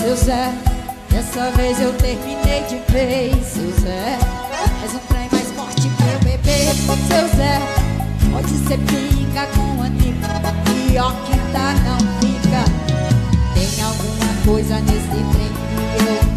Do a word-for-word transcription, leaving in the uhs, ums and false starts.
seu Zé, dessa vez eu terminei de vez. Seu Zé, mais um trem mais forte meu bebê. Seu Zé, pode ser pica com Anitta, pior que tá não fica. Tem alguma coisa nesse trem que eu